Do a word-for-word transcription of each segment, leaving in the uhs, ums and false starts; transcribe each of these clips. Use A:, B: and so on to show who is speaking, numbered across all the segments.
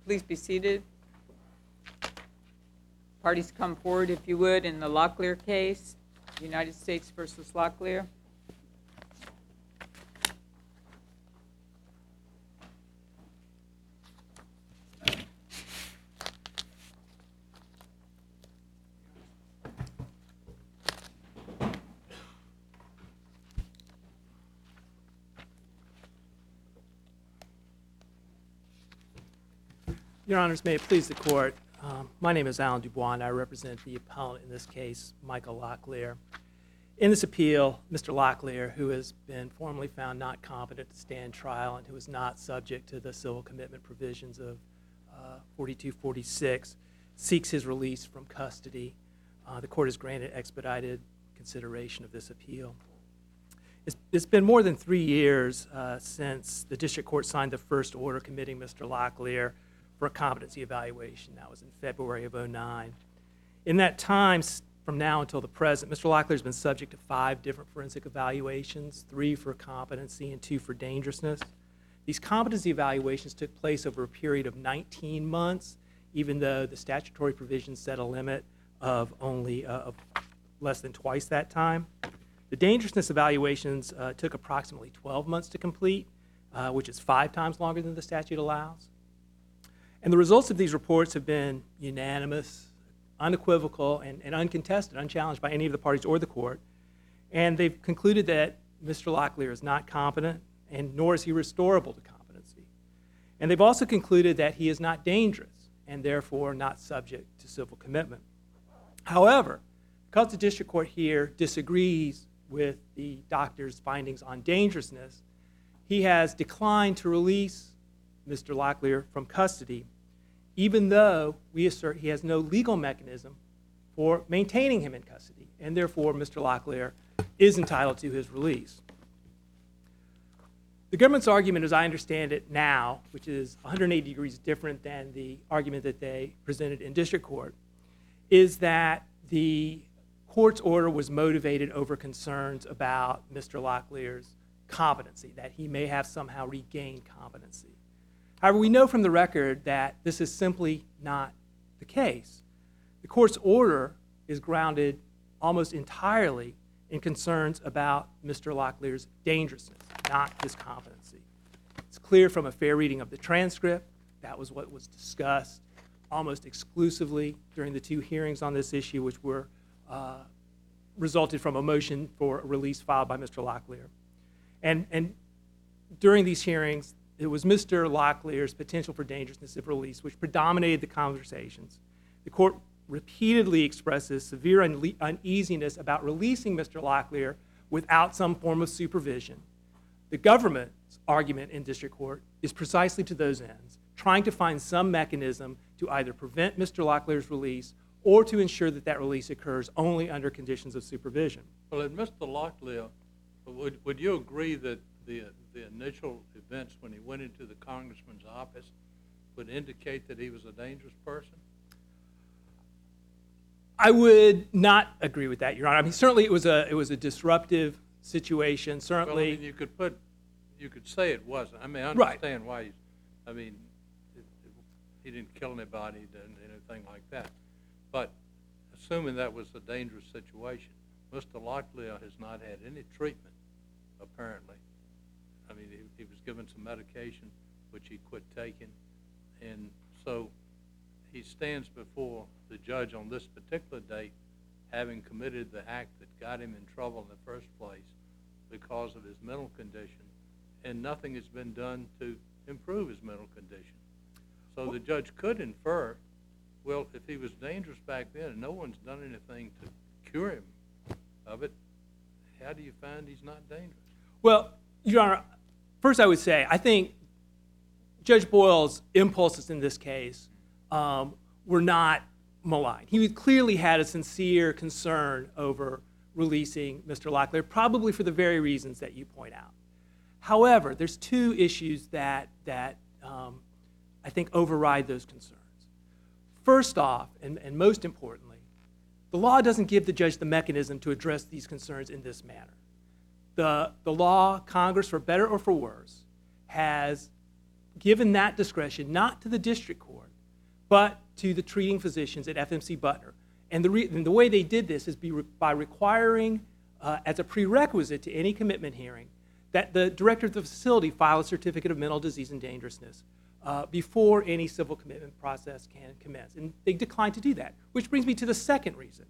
A: Please be seated. Parties come forward, if you would, in the Locklear case, United States versus Locklear.
B: Your Honors, may it please the Court, um, my name is Alan Dubois, and I represent the appellant in this case, Michael Locklear. In this appeal, Mister Locklear, who has been formally found not competent to stand trial and who is not subject to the civil commitment provisions of uh, forty-two forty-six, seeks his release from custody. Uh, the Court has granted expedited consideration of this appeal. It's, it's been more than three years uh, since the District Court signed the first order committing Mister Locklear for a competency evaluation. That was in February of oh nine. In that time, from now until the present, Mister Locklear has been subject to five different forensic evaluations, three for competency and two for dangerousness. These competency evaluations took place over a period of nineteen months, even though the statutory provisions set a limit of only uh, of less than twice that time. The dangerousness evaluations uh, took approximately twelve months to complete, uh, which is five times longer than the statute allows. And the results of these reports have been unanimous, unequivocal, and, and uncontested, unchallenged by any of the parties or the Court. And they've concluded that Mister Locklear is not competent, and nor is he restorable to competency. And they've also concluded that he is not dangerous, and therefore not subject to civil commitment. However, because the District Court here disagrees with the doctor's findings on dangerousness, he has declined to release Mister Locklear from custody, even though we assert he has no legal mechanism for maintaining him in custody, and therefore Mister Locklear is entitled to his release. The government's argument, as I understand it now, which is one hundred eighty degrees different than the argument that they presented in District Court, is that the Court's order was motivated over concerns about Mister Locklear's competency, that he may have somehow regained competency. However, we know from the record that this is simply not the case. The Court's order is grounded almost entirely in concerns about Mister Locklear's dangerousness, not his competency. It's clear from a fair reading of the transcript, that was what was discussed almost exclusively during the two hearings on this issue, which were uh, resulted from a motion for a release filed by Mister Locklear. And, and during these hearings, it was Mister Locklear's potential for dangerousness if released which predominated the conversations. The Court repeatedly expresses severe unle- uneasiness about releasing Mister Locklear without some form of supervision. The government's argument in District Court is precisely to those ends, trying to find some mechanism to either prevent Mister Locklear's release or to ensure that that release occurs only under conditions of supervision.
C: Well, and Mister Locklear, would, would you agree that the, the initial events when he went into the congressman's office would indicate that he was a dangerous person?
B: I would not agree with that, Your Honor. I mean, certainly it was a it was a disruptive situation. Certainly,
C: Well, I mean, you could put, you could say it wasn't. I mean, I
B: Right.
C: understand why. He's, I mean, it, it, he didn't kill anybody, he didn't anything like that. But assuming that was a dangerous situation, Mister Locklear has not had any treatment, apparently. I mean, he, he was given some medication, which he quit taking, and so he stands before the judge on this particular date having committed the act that got him in trouble in the first place because of his mental condition, and nothing has been done to improve his mental condition. So the judge could infer, well, if he was dangerous back then and no one's done anything to cure him of it, how do you find he's not dangerous?
B: well, Your Honor, first I would say I think Judge Boyle's impulses in this case um, were not malign. He clearly had a sincere concern over releasing Mister Locklear, probably for the very reasons that you point out. However, there's two issues that, that um, I think override those concerns. First off, and, and most importantly, the law doesn't give the judge the mechanism to address these concerns in this manner. The, the law, Congress, for better or for worse, has given that discretion not to the district court, but to the treating physicians at F M C Butner. And the, re- and the way they did this is be re- by requiring, uh, as a prerequisite to any commitment hearing, that the director of the facility file a certificate of mental disease and dangerousness uh, before any civil commitment process can commence. And they declined to do that, which brings me to the second reason.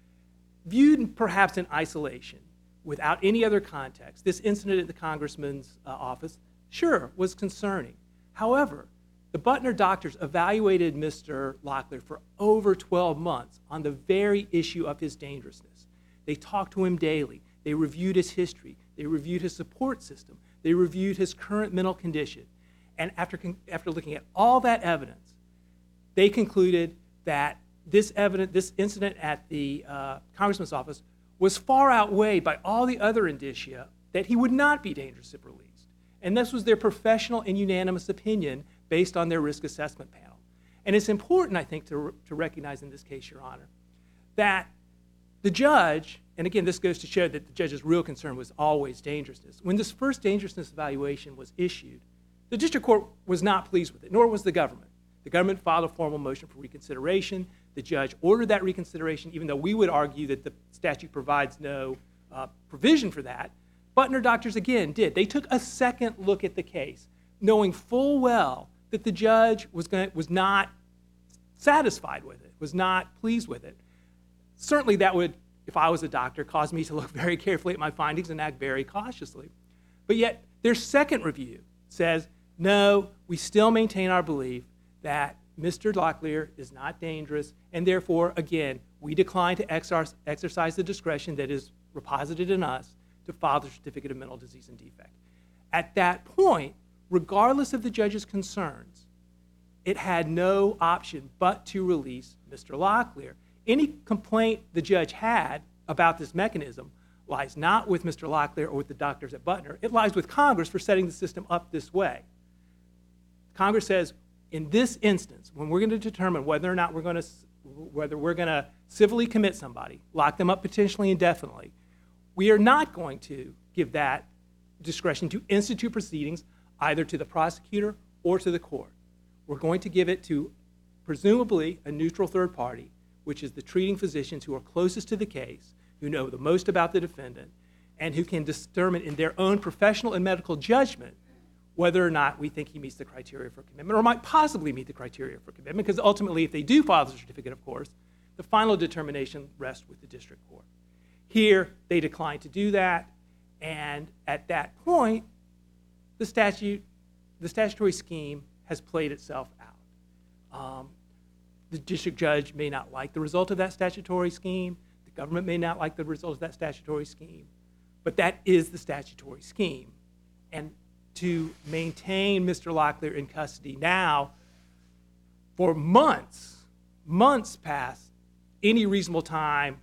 B: Viewed perhaps in isolation, without any other context, this incident at the congressman's uh, office, sure, was concerning. However, the Butner doctors evaluated Mister Locklear for over twelve months on the very issue of his dangerousness. They talked to him daily. They reviewed his history. They reviewed his support system. They reviewed his current mental condition. And after, after looking at all that evidence, they concluded that this evidence, this incident at the uh, congressman's office was far outweighed by all the other indicia that he would not be dangerous if released. And this was their professional and unanimous opinion based on their risk assessment panel. And it's important, I think, to, to recognize in this case, Your Honor, that the judge, and again, this goes to show that the judge's real concern was always dangerousness. When this first dangerousness evaluation was issued, the district court was not pleased with it, nor was the government. The government filed a formal motion for reconsideration. The judge ordered that reconsideration, even though we would argue that the statute provides no uh, provision for that. Butner doctors, again, did. They took a second look at the case, knowing full well that the judge was, gonna, was not satisfied with it, was not pleased with it. Certainly that would, if I was a doctor, cause me to look very carefully at my findings and act very cautiously. But yet, their second review says, no, we still maintain our belief that Mister Locklear is not dangerous, and therefore, again, we decline to exer- exercise the discretion that is reposited in us to file the certificate of mental disease and defect. At that point, regardless of the judge's concerns, it had no option but to release Mister Locklear. Any complaint the judge had about this mechanism lies not with Mister Locklear or with the doctors at Butner. It lies with Congress for setting the system up this way. Congress says, in this instance, when we're going to determine whether or not we're going to whether we're going to civilly commit somebody, lock them up potentially indefinitely, we are not going to give that discretion to institute proceedings either to the prosecutor or to the court. We're going to give it to presumably a neutral third party, which is the treating physicians who are closest to the case, who know the most about the defendant, and who can determine in their own professional and medical judgment whether or not we think he meets the criteria for commitment or might possibly meet the criteria for commitment, because ultimately if they do file the certificate, of course, the final determination rests with the district court. Here, they declined to do that, and at that point, the statute, the statutory scheme has played itself out. Um, the district judge may not like the result of that statutory scheme. The government may not like the result of that statutory scheme, but that is the statutory scheme. And to maintain Mister Locklear in custody now for months, months past any reasonable time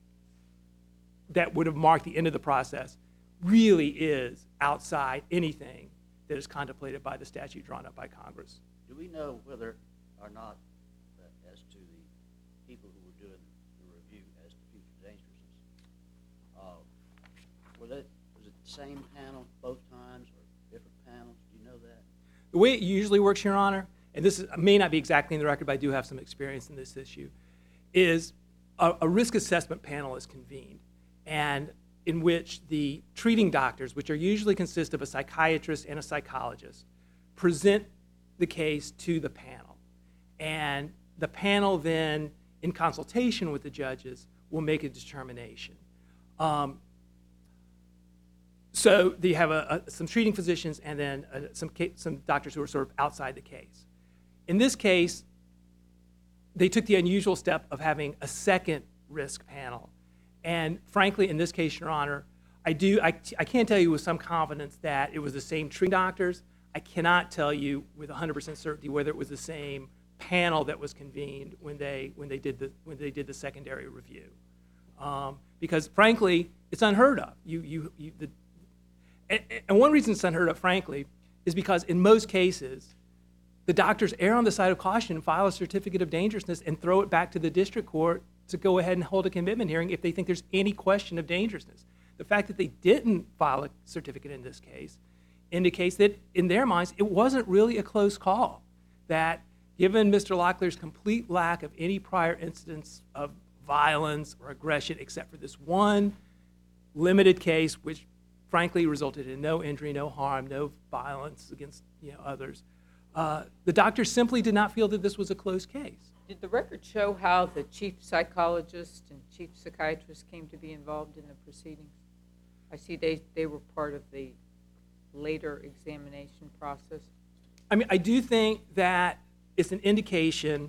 B: that would have marked the end of the process really is outside anything that is contemplated by the statute drawn up by Congress.
D: Do we know whether or not, uh, as to the people who were doing the review as to future dangerousness, uh, were they, was it the same panel both times or different panels? Do you know that?
B: The way it usually works, Your Honor, and this is, may not be exactly in the record, but I do have some experience in this issue, is a, a risk assessment panel is convened, and in which the treating doctors, which are usually consist of a psychiatrist and a psychologist, present the case to the panel. And the panel then, in consultation with the judges, will make a determination. Um, so you have a, a, some treating physicians and then uh, some, some doctors who are sort of outside the case. In this case, they took the unusual step of having a second risk panel. And frankly, in this case, Your Honor, I, do, I, I can't tell you with some confidence that it was the same treating doctors. I cannot tell you with one hundred percent certainty whether it was the same panel that was convened when they, when they, did, the, when they did the secondary review. Um, because frankly, it's unheard of. You, you, you, the, and, and one reason it's unheard of, frankly, is because in most cases, the doctors err on the side of caution and file a certificate of dangerousness and throw it back to the district court to go ahead and hold a commitment hearing if they think there's any question of dangerousness. The fact that they didn't file a certificate in this case indicates that in their minds, it wasn't really a close call. That given Mister Locklear's complete lack of any prior incidents of violence or aggression except for this one limited case, which frankly resulted in no injury, no harm, no violence against you know, others, uh, the doctor simply did not feel that this was a closed case.
A: Did the record show how the chief psychologist and chief psychiatrist came to be involved in the proceedings? I see they, they were part of the later examination process.
B: I mean, I do think that it's an indication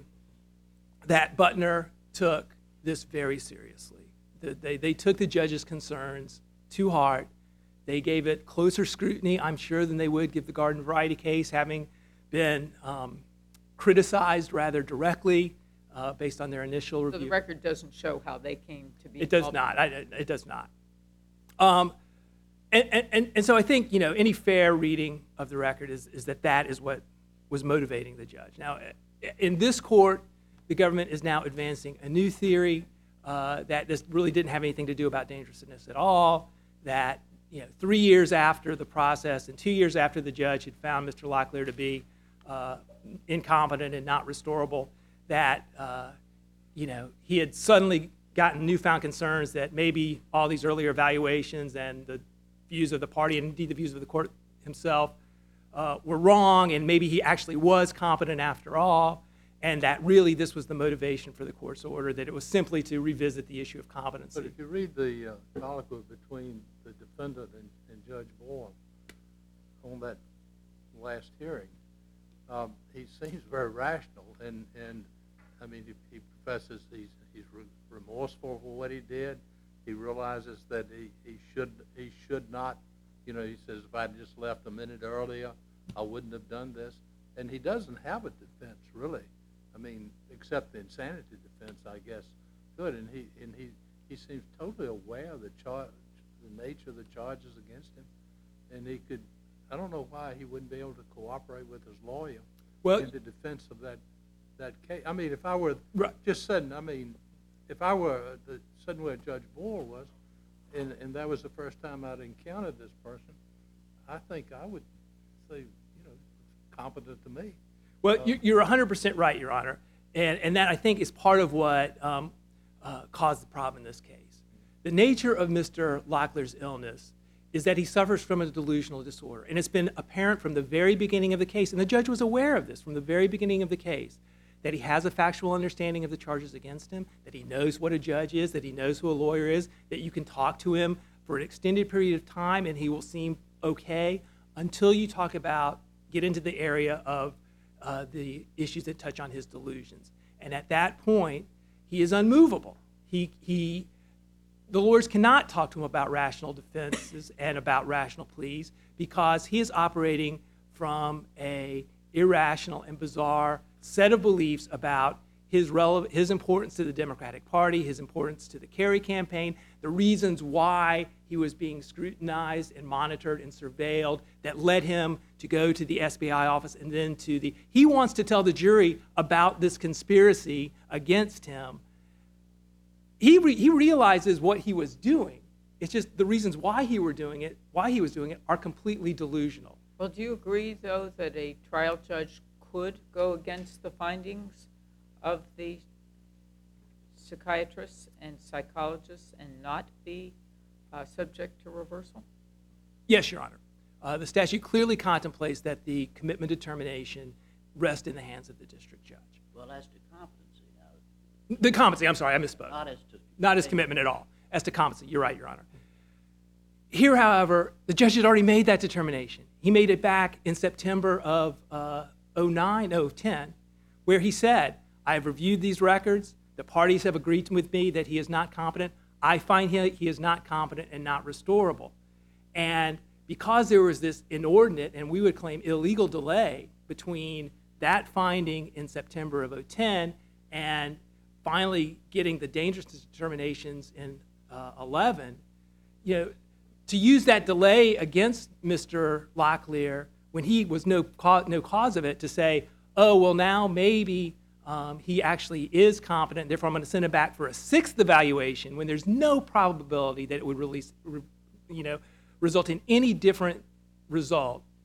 B: that Butner took this very seriously. That They, they took the judge's concerns to heart. They gave it closer scrutiny, I'm sure, than they would give the Garden Variety case, having been um, criticized rather directly uh, based on their initial
A: So
B: review.
A: the record doesn't show how they came to be
B: It does
A: involved.
B: not. I, it does not. Um, and, and, and so I think, you know, any fair reading of the record is, is that that is what was motivating the judge. Now, in this court, the government is now advancing a new theory uh, that this really didn't have anything to do about dangerousness at all, that, you know, three years after the process and two years after the judge had found Mister Locklear to be uh, incompetent and not restorable, that, uh, you know, he had suddenly gotten newfound concerns that maybe all these earlier evaluations and the views of the party and indeed the views of the court himself uh, were wrong, and maybe he actually was competent after all, and that really this was the motivation for the court's order, that it was simply to revisit the issue of competency.
C: But if you read the uh, colloquy between the defendant and, and Judge Boyle on that last hearing, um, he seems very rational, and, and I mean, he, he professes he's, he's re- remorseful for what he did. He realizes that he, he should he should not, you know, he says, if I'd just left a minute earlier, I wouldn't have done this. And he doesn't have a defense, really. I mean, except the insanity defense, I guess. Good, and he and he, he seems totally aware of the charge, the nature of the charges against him, and he could. I don't know why he wouldn't be able to cooperate with his lawyer
B: Well,
C: in the defense of that that case. I mean, if I were
B: Right.
C: just sitting, I mean, if I were the, sitting where Judge Boyle was, and and that was the first time I'd encountered this person, I think I would say, you know, competent to me.
B: Well, you- you're one hundred percent right, Your Honor, and, and that I think is part of what um, uh, caused the problem in this case. The nature of Mister Locklear's illness is that he suffers from a delusional disorder, and it's been apparent from the very beginning of the case, and the judge was aware of this from the very beginning of the case, that he has a factual understanding of the charges against him, that he knows what a judge is, that he knows who a lawyer is, that you can talk to him for an extended period of time and he will seem okay until you talk about, get into the area of uh, the issues that touch on his delusions. And at that point, he is unmovable. He, he, the lawyers cannot talk to him about rational defenses and about rational pleas because he is operating from a irrational and bizarre set of beliefs about his, rele- his importance to the Democratic Party, his importance to the Kerry campaign, the reasons why he was being scrutinized and monitored and surveilled that led him to go to the S B I office and then to the... He wants to tell the jury about this conspiracy against him. He, re- he realizes what he was doing. It's just the reasons why he were doing it, why he was doing it, are completely delusional.
A: Well, do you agree, though, that a trial judge could go against the findings of the psychiatrists and psychologists and not be uh, subject to reversal?
B: Yes, Your Honor. Uh, the statute clearly contemplates that the commitment determination rest in the hands of the district judge.
D: Well, as to competency, now,
B: The competency, I'm sorry, I misspoke.
D: not as to...
B: Not as commitment at all. As to competency, you're right, Your Honor. Here, however, the judge had already made that determination. He made it back in September of uh, oh nine, oh ten, where he said, I have reviewed these records. The parties have agreed with me that he is not competent. I find he, he is not competent and not restorable. And because there was this inordinate, and we would claim illegal delay between that finding in September of oh ten and finally getting the dangerousness determinations in uh, eleven, you know, to use that delay against Mister Locklear when he was no cause, no cause of it, to say, oh, well, now maybe um, he actually is competent, therefore I'm going to send him back for a sixth evaluation when there's no probability that it would release, re, you know, result in any different result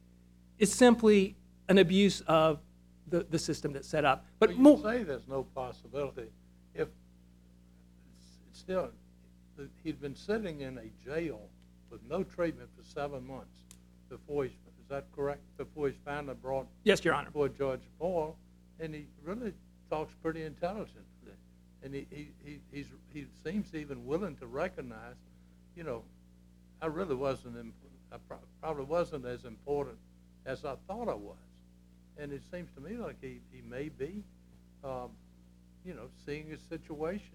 B: is simply an abuse of the, the system that's set up. But
C: Well, you
B: more,
C: say there's no possibility. If, it's, it's still, the- he'd been sitting in a jail with no treatment for seven months before he's, is that correct? Before he's finally brought
B: yes, Your Honor.
C: before Judge Boyle, and he really talks pretty intelligently. And he, he, he, he's, he seems even willing to recognize, you know, I really wasn't, imp- I pro- probably wasn't as important as I thought I was. And it seems to me like he, he may be, um, you know, seeing his situation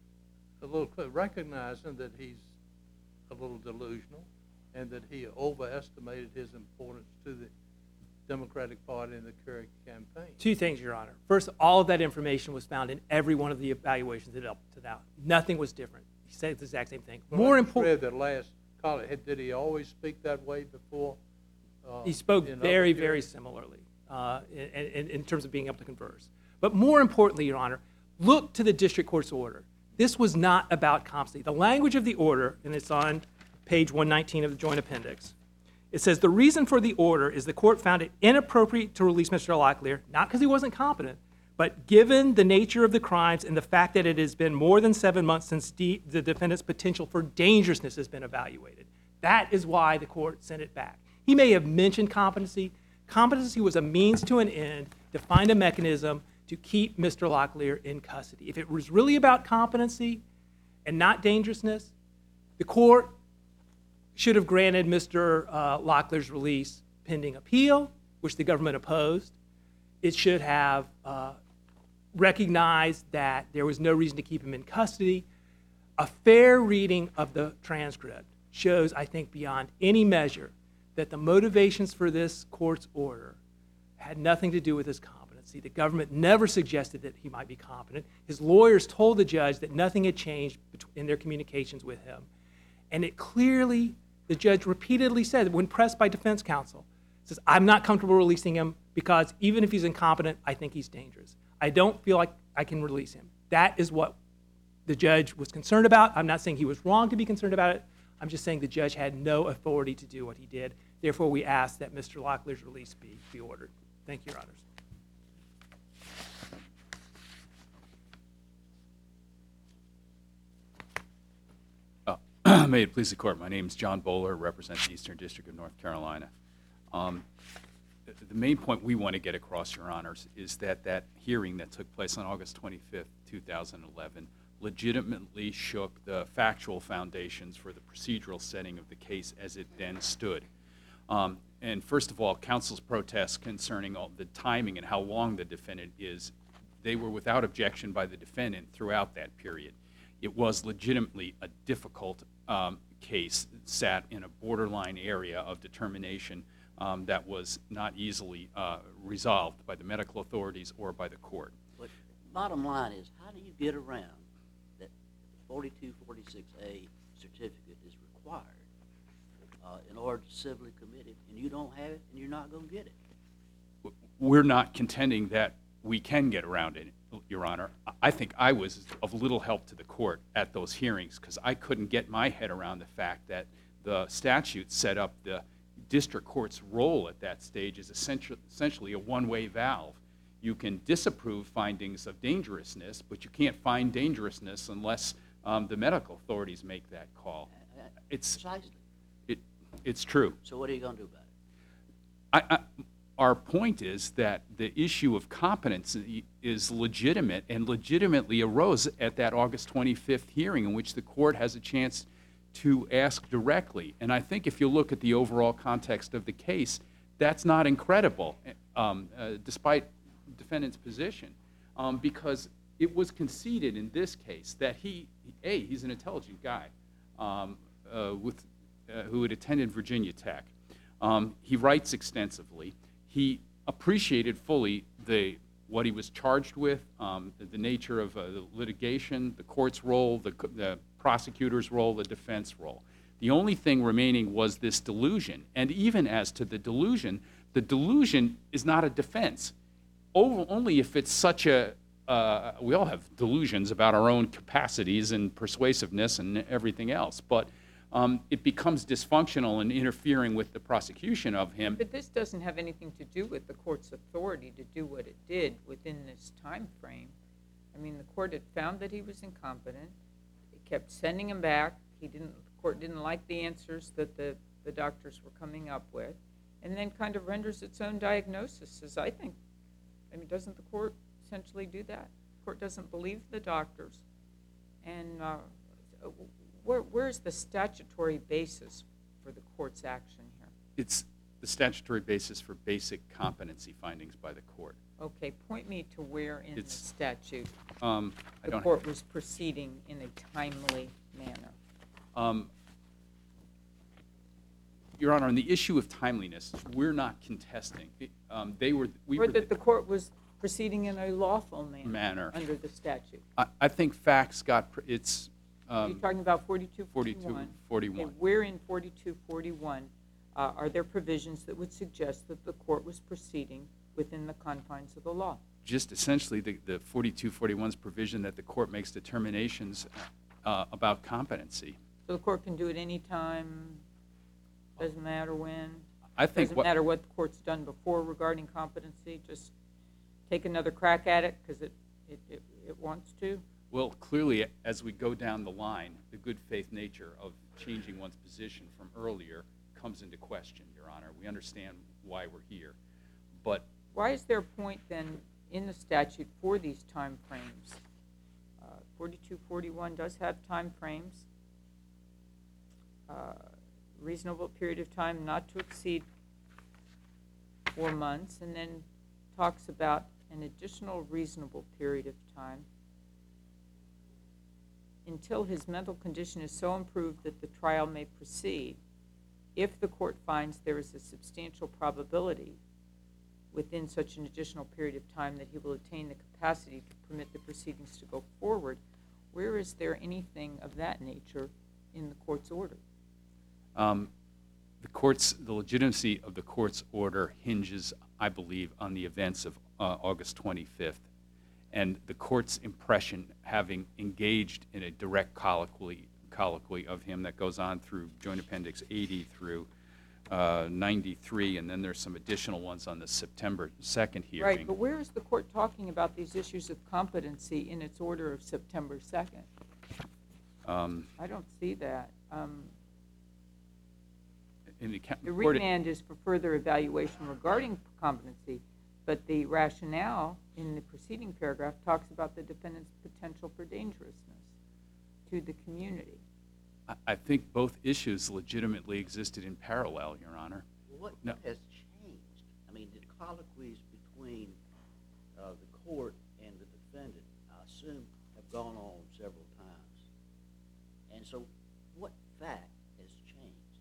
C: a little clear, recognizing that he's a little delusional and that he overestimated his importance to the Democratic Party in the Kerry campaign.
B: Two things, Your Honor. First, all of that information was found in every one of the evaluations that up to now. Nothing was different. He said the exact same thing.
C: Well,
B: More
C: I just
B: important,
C: read that last college. Had- Did he always speak that way before? uh,
B: he spoke
C: in other
B: very,
C: hearings?
B: very similarly uh, in, in, in terms of being able to converse. But more importantly, Your Honor, look to the district court's order. This was not about competency. The language of the order, and it's on page one nineteen of the joint appendix, it says the reason for the order is the court found it inappropriate to release Mister Locklear, not because he wasn't competent, but given the nature of the crimes and the fact that it has been more than seven months since de- the defendant's potential for dangerousness has been evaluated. That is why the court sent it back. He may have mentioned competency. Competency was a means to an end to find a mechanism to keep Mister Locklear in custody. If it was really about competency and not dangerousness, the court should have granted Mister Uh, Locklear's release pending appeal, which the government opposed. It should have uh, recognized that there was no reason to keep him in custody. A fair reading of the transcript shows, I think, beyond any measure, that the motivations for this court's order had nothing to do with his competency. The government never suggested that he might be competent. His lawyers told the judge that nothing had changed in their communications with him. And it clearly, the judge repeatedly said, when pressed by defense counsel, says, I'm not comfortable releasing him because even if he's incompetent, I think he's dangerous. I don't feel like I can release him. That is what the judge was concerned about. I'm not saying he was wrong to be concerned about it. I'm just saying the judge had no authority to do what he did. Therefore, we ask that Mister Locklear's release be, be ordered. Thank you, Your Honors.
E: May it please the court, my name is John Bowler, represent the Eastern District of North Carolina. Um, the, the main point we want to get across, Your Honors, is that that hearing that took place on August twenty-fifth, two thousand eleven, legitimately shook the factual foundations for the procedural setting of the case as it then stood. Um, and first of all, counsel's protests concerning all the timing and how long the defendant is, they were without objection by the defendant throughout that period. It was legitimately a difficult um, case, sat in a borderline area of determination um, that was not easily uh, resolved by the medical authorities or by the court.
D: But bottom line is, how do you get around that forty-two forty-six A certificate is required uh, in order to civilly commit it, and you don't have it, and you're not going to get it?
E: We're not contending that we can get around it, Your Honor. I think I was of little help to the court at those hearings because I couldn't get my head around the fact that the statute set up the district court's role at that stage as essentially a one-way valve. You can disapprove findings of dangerousness, but you can't find dangerousness unless um, the medical authorities make that call.
D: Uh,
E: It's,
D: Precisely.
E: it, it's true.
D: So what are you going to do about it?
E: I, I, our point is that the issue of competency is legitimate and legitimately arose at that August twenty-fifth hearing in which the court has a chance to ask directly. And I think if you look at the overall context of the case, that's not incredible, um, uh, despite defendant's position, um, because it was conceded in this case that he, A, he's an intelligent guy um, uh, with, uh, who had attended Virginia Tech. Um, he writes extensively. He appreciated fully the what he was charged with, um, the, the nature of uh, the litigation, the court's role, the, the prosecutor's role, the defense role. The only thing remaining was this delusion. And even as to the delusion, the delusion is not a defense. O- only if it's such a, uh, we all have delusions about our own capacities and persuasiveness and everything else, but um, it becomes dysfunctional and interfering with the prosecution of him.
A: But this doesn't have anything to do with the court's authority to do what it did within this time frame. I mean, the court had found that he was incompetent. It kept sending him back. He didn't, the court didn't like the answers that the, the doctors were coming up with, and then kind of renders its own diagnosis, as I think. I mean, doesn't the court essentially do that? The court doesn't believe the doctors. And uh, where, where's the statutory basis for the court's action here?
E: It's the statutory basis for basic competency findings by the court.
A: Okay, point me to where in the
E: It's-
A: statute
E: Um, I
A: the
E: don't.
A: court was proceeding in a timely manner.
E: Um, Your Honor, on the issue of timeliness, we're not contesting. It, um, They were, we
A: Or
E: were,
A: that the
E: the-
A: court was proceeding in a lawful manner
E: Manner.
A: under the statute.
E: I, I think facts got, pr- it's
A: Are you
E: um,
A: talking about forty-two
E: forty-two
A: forty-one?
E: forty-one.
A: Okay, where in forty-two forty-one uh, are there provisions that would suggest that the court was proceeding within the confines of the law?
E: Just essentially the, the forty-two forty-one's provision that the court makes determinations uh, about competency.
A: So the court can do it anytime, doesn't matter when?
E: I think
A: Doesn't
E: what,
A: matter what the court's done before regarding competency, just take another crack at it because it, it, it, it wants to?
E: well, clearly, as we go down the line, the good faith nature of changing one's position from earlier comes into question, Your Honor. We understand why we're here. But
A: Why is there a point then in the statute for these time frames? Uh, forty-two forty-one does have time frames. Uh, reasonable period of time not to exceed four months, and then talks about an additional reasonable period of time until his mental condition is so improved that the trial may proceed if the court finds there is a substantial probability within such an additional period of time that he will attain the capacity to permit the proceedings to go forward. Where is there anything of that nature in the court's order?
E: um, the court's, the legitimacy of the court's order hinges, I believe, on the events of uh, August twenty-fifth. And the court's impression, having engaged in a direct colloquy, colloquy of him that goes on through Joint Appendix eighty through uh, ninety-three, and then there's some additional ones on the September second hearing.
A: Right, but where is the court talking about these issues of competency in its order of September second?
E: Um,
A: I don't see that. Um,
E: in the, ca-
A: The
E: court-
A: remand is for further evaluation regarding competency, but the rationale in the preceding paragraph talks about the defendant's potential for dangerousness to the community.
E: I- I think both issues legitimately existed in parallel, Your Honor.
D: Well, what
E: No.
D: has changed? I mean, the colloquies between uh, the court and the defendant, I assume, have gone on several times. And so what fact has changed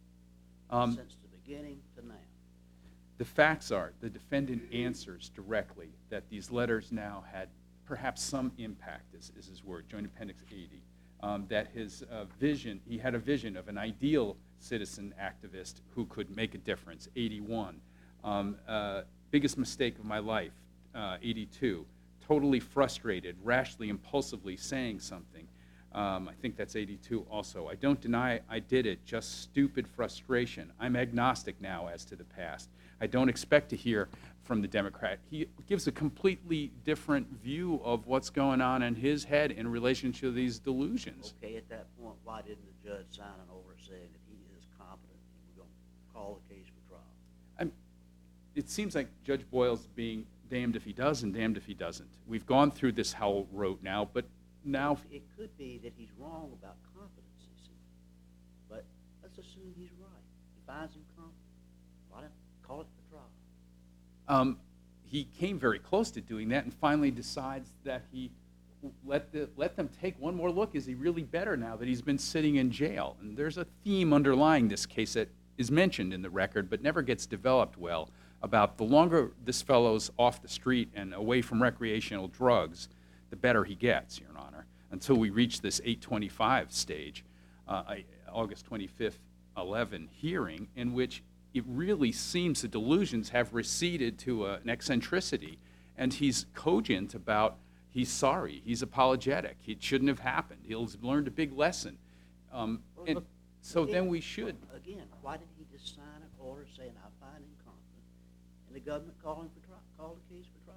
E: Um,
D: since the beginning to now?
E: The facts are, the defendant answers directly that these letters now had perhaps some impact, is, is his word, Joint Appendix eighty, um, that his uh, vision, he had a vision of an ideal citizen activist who could make a difference, eighty-one. Um, uh, biggest mistake of my life, uh, eighty-two. Totally frustrated, rashly, impulsively saying something. Um, I think that's eighty-two also. I don't deny I did it, just stupid frustration. I'm agnostic now as to the past. I don't expect to hear from the Democrat. He gives a completely different view of what's going on in his head in relation to these delusions.
D: Okay, at that point, why didn't the judge sign an order saying that he is competent and we're going to call the case for trial?
E: I'm, it seems like Judge Boyle's being damned if he does and damned if he doesn't. We've gone through this Howell wrote now, but now
D: It could be that he's wrong about competency, see, but let's assume he's right. He finds him competent. Why don't call it for trial?
E: Um, he came very close to doing that and finally decides that he let, the, let them take one more look. Is he really better now that he's been sitting in jail? And there's a theme underlying this case that is mentioned in the record but never gets developed well about the longer this fellow's off the street and away from recreational drugs, the better he gets, Your Honor, until we reach this eight twenty-five stage, uh, August twenty-fifth, eleven hearing, in which it really seems the delusions have receded to uh, an eccentricity, and he's cogent about he's sorry, he's apologetic, it shouldn't have happened, he's learned a big lesson. Um,
D: Well,
E: and,
D: look,
E: so
D: Again,
E: then we should.
D: Again, why didn't he just sign an order saying, I find him competent, and the government call him for trial, call the case for trial?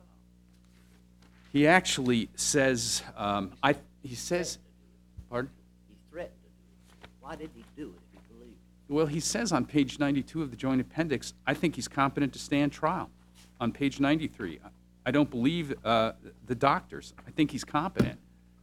E: He actually says, um, I, he says, pardon?
D: He threatened to do it. Why didn't he do it if he believed it?
E: Well, he says on page ninety-two of the joint appendix, I think he's competent to stand trial. On page ninety-three, I don't believe uh, the doctors. I think he's competent.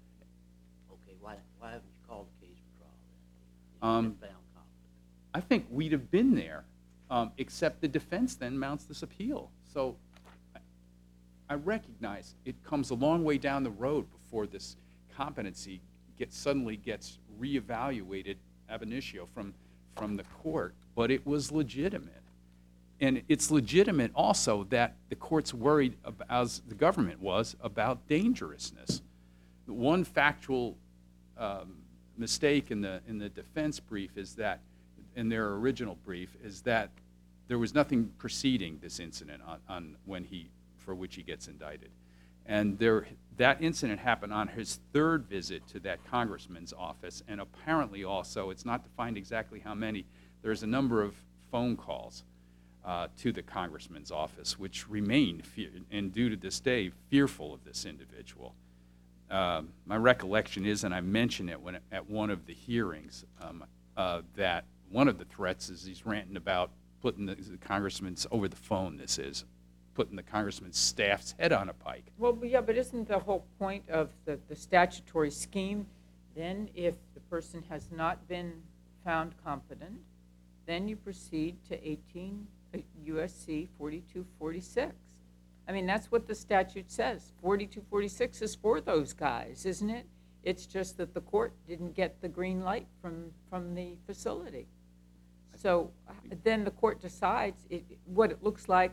D: Okay, why, why haven't you called the case for trial then? If
E: Um,
D: you've been found competent.
E: I think we'd have been there, um, except the defense then mounts this appeal. So I- I recognize it comes a long way down the road before this competency gets, suddenly gets reevaluated ab initio from, from the court, but it was legitimate. And it's legitimate also that the court's worried, ab- as the government was, about dangerousness. One factual um, mistake in the, in the defense brief is that, in their original brief, is that there was nothing preceding this incident on, on when he, for which he gets indicted. And there, that incident happened on his third visit to that congressman's office, and apparently also, it's not defined exactly how many, there's a number of phone calls uh, to the congressman's office, which remain, fear, and due to this day, fearful of this individual. Um, my recollection is, and I mentioned it when, at one of the hearings, um, uh, that one of the threats is he's ranting about putting the, the congressman's, over the phone this is, putting the congressman's staff's head on a pike.
A: Well, but yeah, but isn't the whole point of the, the statutory scheme, then if the person has not been found competent, then you proceed to eighteen U S C forty-two forty-six. I mean, that's what the statute says. forty-two forty-six is for those guys, isn't it? It's just that the court didn't get the green light from, from the facility. So uh, then the court decides it, what it looks like,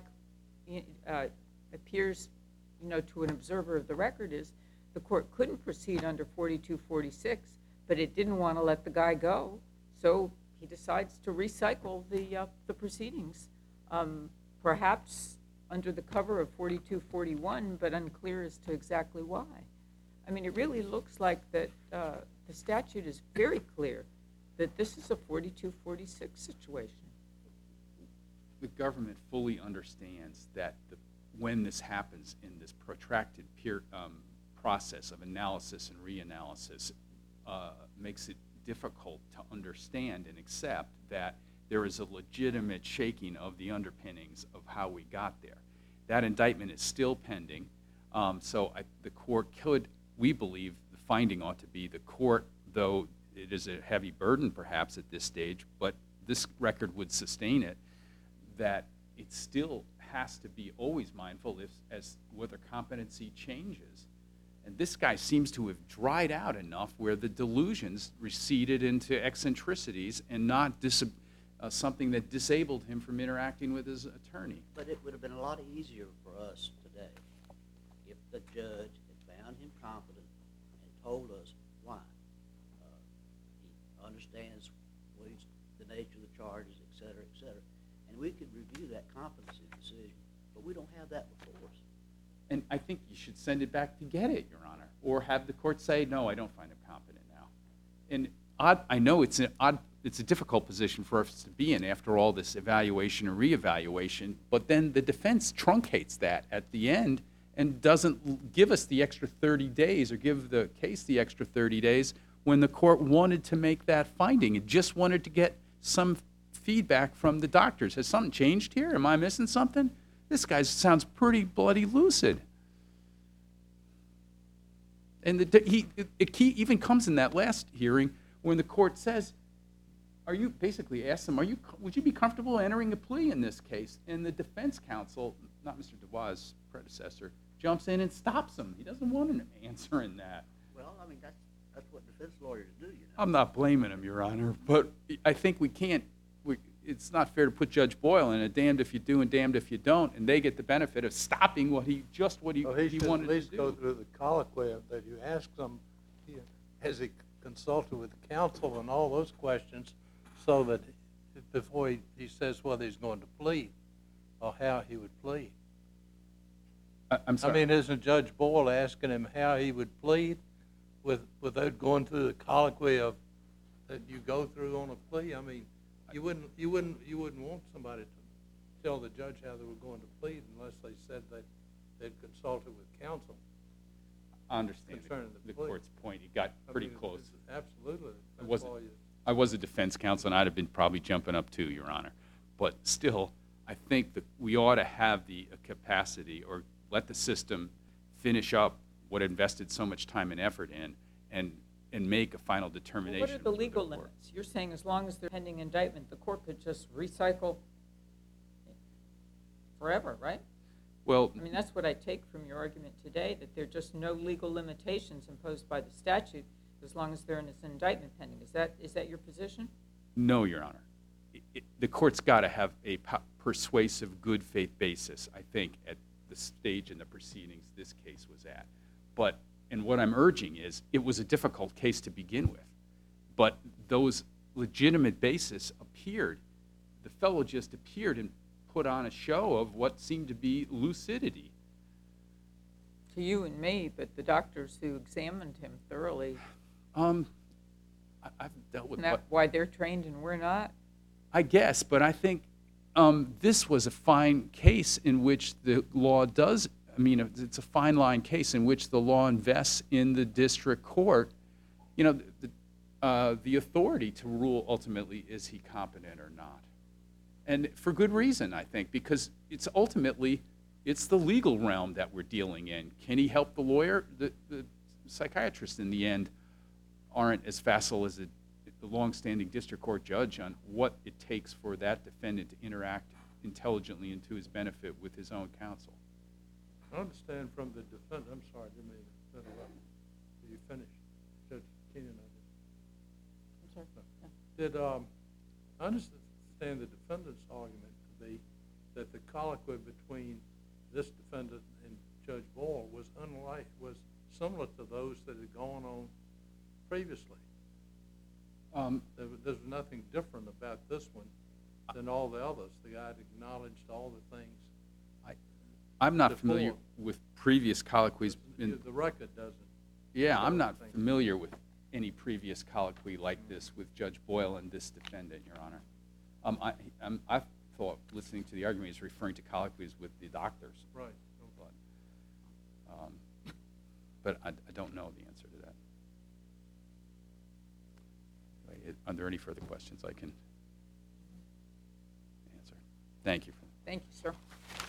A: uh, appears, you know, to an observer of the record is the court couldn't proceed under forty-two forty-six, but it didn't want to let the guy go, so he decides to recycle the uh, the proceedings, um, perhaps under the cover of forty-two forty-one, but unclear as to exactly why. I mean, it really looks like that uh, the statute is very clear that this is a forty-two forty-six situation.
E: The government fully understands that the, when this happens in this protracted peer, um, process of analysis and reanalysis, uh, makes it difficult to understand and accept that there is a legitimate shaking of the underpinnings of how we got there. That indictment is still pending, um, so I, the court could, we believe, the finding ought to be the court, though it is a heavy burden perhaps at this stage, but this record would sustain it, that it still has to be always mindful if, as whether competency changes. And this guy seems to have dried out enough where the delusions receded into eccentricities and not dis uh, something that disabled him from interacting with his attorney.
D: But it would have been a lot easier for us today if the judge had found him competent and told us why. Uh, he understands what he's, the nature of the charges, et cetera, et cetera. And we could review that competency decision, but we don't have that before us.
E: And I think you should send it back to get it, Your Honor, or have the court say, no, I don't find him competent now. And odd, I know it's an odd, it's a difficult position for us to be in after all this evaluation and reevaluation, but then the defense truncates that at the end and doesn't give us the extra thirty days or give the case the extra thirty days when the court wanted to make that finding. It just wanted to get some feedback from the doctors. Has something changed here? Am I missing something? This guy sounds pretty bloody lucid. And the, he, it, it even comes in that last hearing when the court says, are you, basically asks him, are you, would you be comfortable entering a plea in this case? And the defense counsel, not Mister Dubois' predecessor, jumps in and stops him. He doesn't want an answer in that.
D: Well, I mean, that's, that's what defense lawyers do, you know.
E: I'm not blaming him, Your Honor, but I think we can't, we, it's not fair to put Judge Boyle in a damned if you do and damned if you don't, and they get the benefit of stopping what he, just what he,
F: Well, he
E: he
F: should
E: wanted
F: at
E: to
F: least go
E: do.
F: through the colloquy of that you ask them, you know, has he consulted with counsel and all those questions, so that before he, he says whether he's going to plead or how he would plead.
E: I- I'm
F: I
E: sorry.
F: mean, isn't Judge Boyle asking him how he would plead with, without going through the colloquy of that you go through on a plea? I mean, you wouldn't, you wouldn't, you wouldn't want somebody to tell the judge how they were going to plead unless they said that they'd consulted with counsel.
E: I understand the,
F: Concerning the
E: the
F: plea.
E: court's point. It got
F: I
E: pretty
F: mean,
E: close.
F: it's- Absolutely. That's
E: wasn't-
F: why you-
E: I was a defense counsel, and I'd have been probably jumping up too, Your Honor. But still, I think that we ought to have the uh, capacity, or let the system finish up what it invested so much time and effort in, and and make a final
A: Well,
E: determination.
A: what are the
E: with
A: legal
E: court.
A: limits? You're saying as long as they're pending indictment, the court could just recycle forever, right?
E: Well,
A: I mean, that's what I take from your argument today, that there are just no legal limitations imposed by the statute as long as they're in this indictment pending. Is that, is that your position?
E: no, Your Honor. It, it, the court's got to have a po- persuasive, good faith basis, I think, at the stage in the proceedings this case was at. But, and what I'm urging is, it was a difficult case to begin with, but those legitimate bases appeared. The fellow just appeared and put on a show of what seemed to be lucidity.
A: To you and me, but the doctors who examined him thoroughly,
E: Um, I, I've dealt with
A: isn't that why they're trained and we're not?
E: I guess, but I think um, this was a fine case in which the law does, I mean, it's a fine line case in which the law invests in the district court, you know, the, uh, the authority to rule ultimately, is he competent or not? And for good reason, I think, because it's ultimately, it's the legal realm that we're dealing in. Can he help the lawyer? The, the psychiatrists in the end aren't as facile as a, the longstanding district court judge on what it takes for that defendant to interact intelligently and to his benefit with his own counsel.
F: I understand from the defendant, I'm sorry, I didn't mean to interrupt. Did you finish? Judge Keenan, I
A: I'm sorry.
F: did. Did, um, I understand the defendant's argument to be that the colloquy between this defendant and Judge Boyle was unlike, was similar to those that had gone on previously.
E: Um,
F: There was, there was nothing different about this one than all the others. The guy had acknowledged all the things.
E: I'm not
F: Before.
E: familiar with previous colloquies. In,
F: The record doesn't.
E: yeah, I'm not
F: Thank you.
E: familiar with any previous colloquy like this with Judge Boyle and this defendant, Your Honor. Um, I, I'm, I thought, listening to the argument, he's referring to colloquies with the doctors.
F: Right.
E: But, um, but I, I don't know the answer to that. Anyway, it- Are there any further questions I can answer? Thank you.
A: Thank you, sir.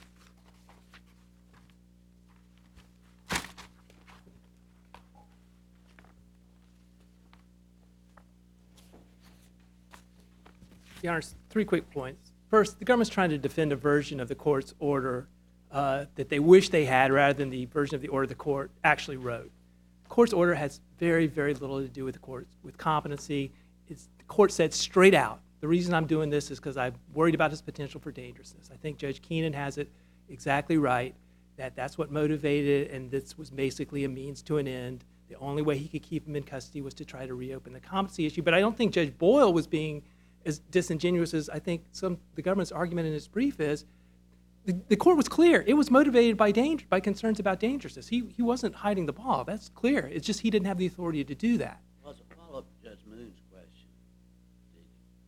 B: Your Honor, three quick points. First, the government's trying to defend a version of the court's order uh, that they wish they had rather than the version of the order the court actually wrote. The court's order has very, very little to do with the court, with competency. It's, the court said straight out, the reason I'm doing this is because I'm worried about his potential for dangerousness. I think Judge Keenan has it exactly right, that that's what motivated, and this was basically a means to an end. The only way he could keep him in custody was to try to reopen the competency issue. But I don't think Judge Boyle was being as disingenuous as I think some the government's argument in its brief is. The, the court was clear. It was motivated by danger, by concerns about dangerousness. He, he wasn't hiding the ball. That's clear. It's just he didn't have the authority to do that.
D: Well, as a follow-up to Judge Moon's question, the,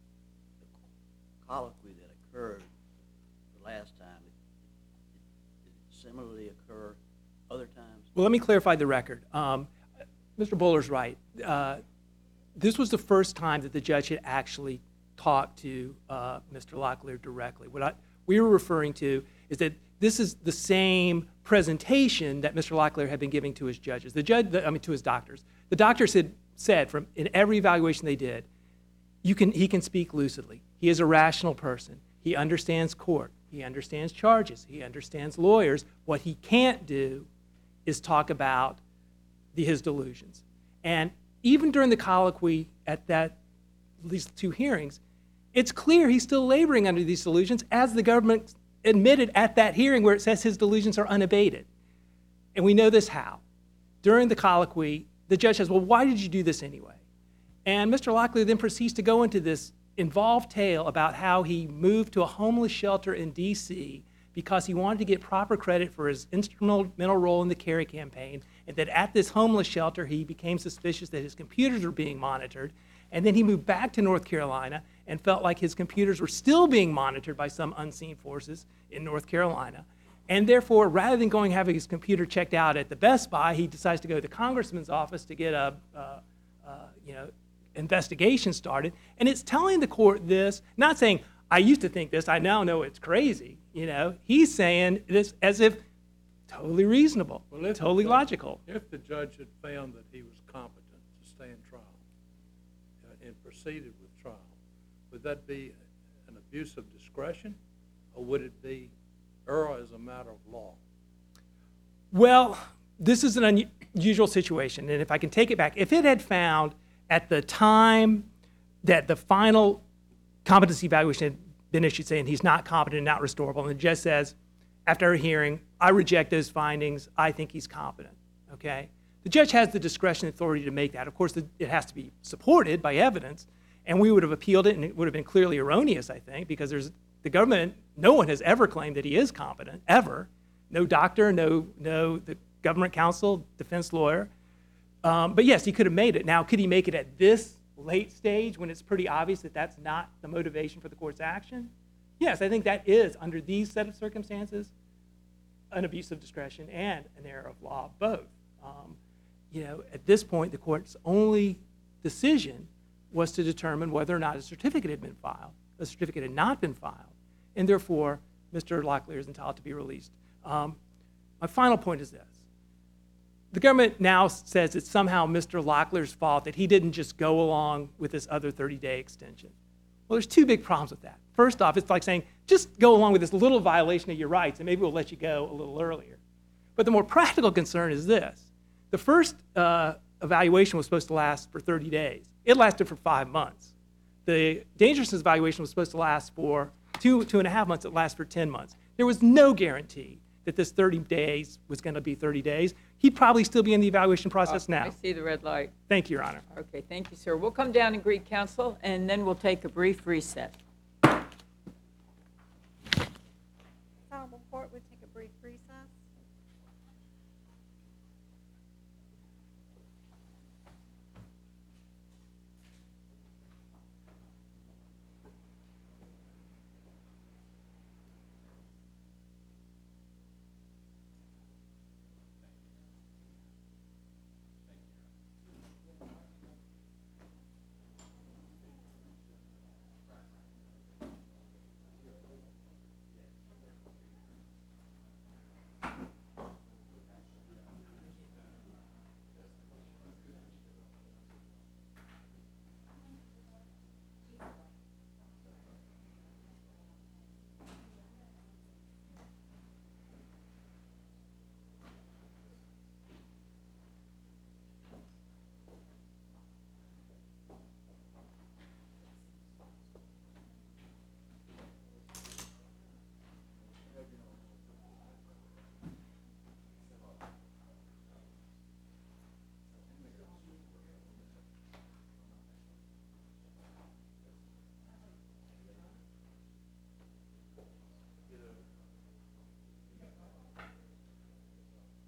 D: the colloquy that occurred the last time, it, it, did it similarly occur other times?
B: Well, let me clarify the record. Um, Mister Bowler's right. Uh, this was the first time that the judge had actually talked to uh, Mister Locklear directly. What I, we were referring to is that this is the same presentation that Mister Locklear had been giving to his judges, the judge, the, I mean, to his doctors. The doctors had said from in every evaluation they did, you can, he can speak lucidly. He is a rational person. He understands court. He understands charges. He understands lawyers. What he can't do is talk about the, his delusions. And even during the colloquy at that, these two hearings, it's clear he's still laboring under these delusions, as the government admitted at that hearing where it says his delusions are unabated. And we know this how. During the colloquy, the judge says, well, why did you do this anyway? And Mister Locklear then proceeds to go into this involved tale about how he moved to a homeless shelter in D C because he wanted to get proper credit for his instrumental role in the Kerry campaign, and that at this homeless shelter he became suspicious that his computers were being monitored, And then he moved back to North Carolina and felt like his computers were still being monitored by some unseen forces in North Carolina. And therefore, rather than going having his computer checked out at the Best Buy, he decides to go to the congressman's office to get a, uh, uh, you know, investigation started. And it's telling the court this, not saying, I used to think this, I now know it's crazy. You know, he's saying this as if totally reasonable,
C: Well, if the
B: totally
C: judge-
B: logical.
C: If the judge had found that he was competent to stand trial uh, and proceeded with trial, would that be an abuse of discretion, or would it be error as a matter of law?
B: Well, this is an unusual situation, and if I can take it back, if it had found at the time that the final competency evaluation had been issued saying he's not competent and not restorable, and the judge says, after a hearing, I reject those findings, I think he's competent, okay? The judge has the discretion and authority to make that. Of course, it has to be supported by evidence, and we would have appealed it, and it would have been clearly erroneous, I think, because there's the government, no one has ever claimed that he is competent, ever. No doctor, no, no the government counsel, defense lawyer. Um, but yes, he could have made it. Now, could he make it at this late stage when it's pretty obvious that that's not the motivation for the court's action? Yes, I think that is, under these set of circumstances, an abuse of discretion and an error of law, both. Um, you know, at this point, the court's only decision was to determine whether or not a certificate had been filed. A certificate had not been filed, and therefore, Mister Locklear is entitled to be released. Um, my final point is this. The government now says it's somehow Mister Locklear's fault that he didn't just go along with this other thirty-day extension. Well, there's two big problems with that. First off, it's like saying, just go along with this little violation of your rights, and maybe we'll let you go a little earlier. But the more practical concern is this. The first uh, evaluation was supposed to last for thirty days. It lasted for five months. The dangerousness evaluation was supposed to last for two, two and a half months. It lasted for ten months. There was no guarantee that this thirty days was going to be thirty days. He'd probably still be in the evaluation process
A: Uh,
B: now.
A: I see the red light.
B: Thank you, Your Honor.
A: Okay, thank you, sir. We'll come down and greet counsel, and then we'll take a brief reset.